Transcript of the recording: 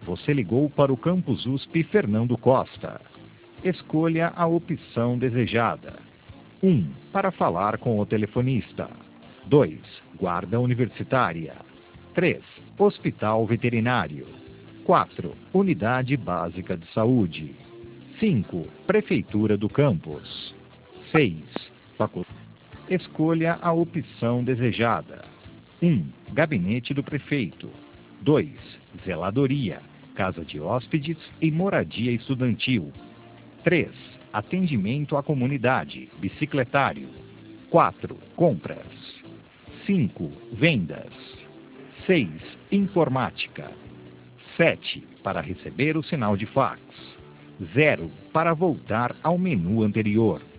Você ligou para o Campus USP Fernando Costa. Escolha a opção desejada. 1. Para falar com o telefonista. 2. Guarda Universitária. 3. Hospital Veterinário. 4. Unidade Básica de Saúde. 5. Prefeitura do Campus. 6. Faculdade. Escolha a opção desejada. 1. Gabinete do Prefeito. 2. Zeladoria, Casa de Hóspedes e Moradia Estudantil. 3. Atendimento à comunidade, bicicletário. 4. Compras. 5. Vendas. 6. Informática. 7. Para receber o sinal de fax. 0. Para voltar ao menu anterior.